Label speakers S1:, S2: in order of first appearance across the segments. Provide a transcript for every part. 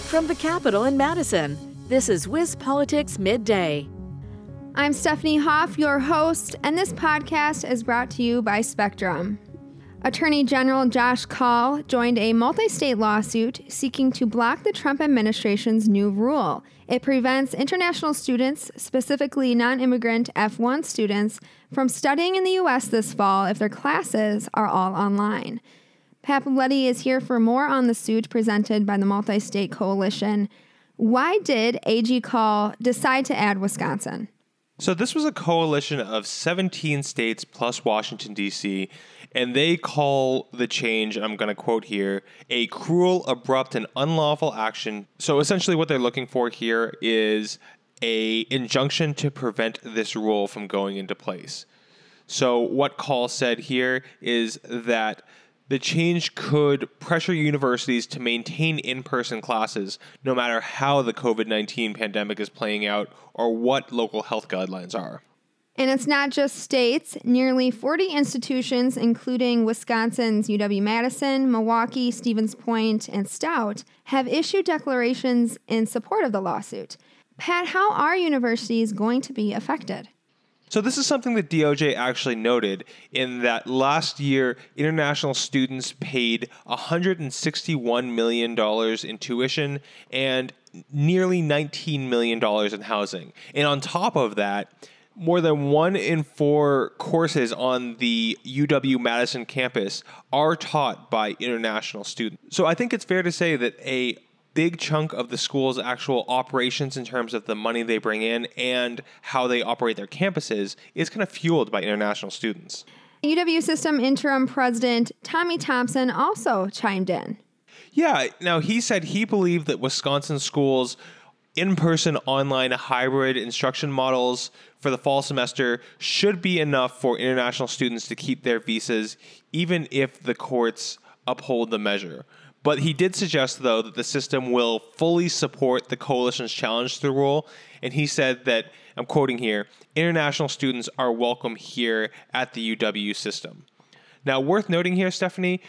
S1: From the Capitol in Madison, this is WisPolitics Midday.
S2: I'm Stephanie Hoff, your host, and this podcast is brought to you by Spectrum. Attorney General Josh Kaul joined a multi-state lawsuit seeking to block the Trump administration's new rule. It prevents international students, specifically non-immigrant F1 students, from studying in the U.S. this fall if their classes are all online. Pat Paoletti is here for more on the suit presented by the Multi-State Coalition. Why did AG Kaul decide to add Wisconsin?
S3: So this was a coalition of 17 states plus Washington, D.C., and they call the change, I'm going to quote here, a cruel, abrupt, and unlawful action. So essentially what they're looking for here is an injunction to prevent this rule from going into place. So what Kaul said here is that the change could pressure universities to maintain in-person classes no matter how the COVID-19 pandemic is playing out or what local health guidelines are.
S2: And it's not just states. Nearly 40 institutions, including Wisconsin's UW-Madison, Milwaukee, Stevens Point, and Stout, have issued declarations in support of the lawsuit. Pat, how are universities going to be affected?
S3: So this is something that DOJ actually noted in that last year, international students paid $161 million in tuition and nearly $19 million in housing. And on top of that, more than 1 in 4 courses on the UW-Madison campus are taught by international students. So I think it's fair to say that a big chunk of the school's actual operations in terms of the money they bring in and how they operate their campuses is kind of fueled by international students.
S2: UW System Interim President Tommy Thompson also chimed in.
S3: Yeah, now he said he believed that Wisconsin schools' in-person, online, hybrid instruction models for the fall semester should be enough for international students to keep their visas, even if the courts uphold the measure. But he did suggest, though, that the system will fully support the coalition's challenge to the rule. And he said that, I'm quoting here, international students are welcome here at the UW system. Now, worth noting here, Stephanie,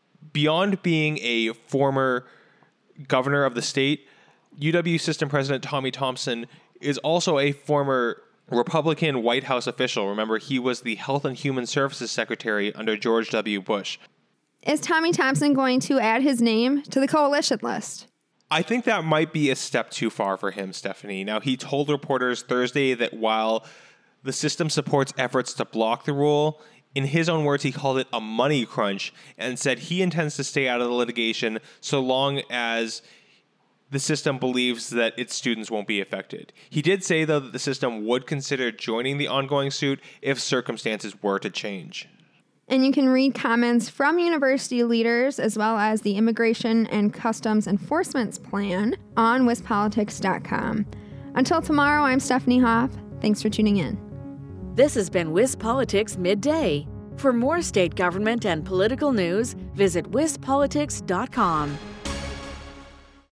S3: beyond being a former governor of the state, UW system president Tommy Thompson is also a former Republican White House official. Remember, he was the Health and Human Services Secretary under George W. Bush.
S2: Is Tommy Thompson going to add his name to the coalition list?
S3: I think that might be a step too far for him, Stephanie. Now, he told reporters Thursday that while the system supports efforts to block the rule, in his own words, he called it a money crunch and said he intends to stay out of the litigation so long as the system believes that its students won't be affected. He did say, though, that the system would consider joining the ongoing suit if circumstances were to change.
S2: And you can read comments from university leaders as well as the Immigration and Customs Enforcement Plan on WisPolitics.com. Until tomorrow, I'm Stephanie Hoff. Thanks for tuning in.
S1: This has been WisPolitics Midday. For more state government and political news, visit WisPolitics.com.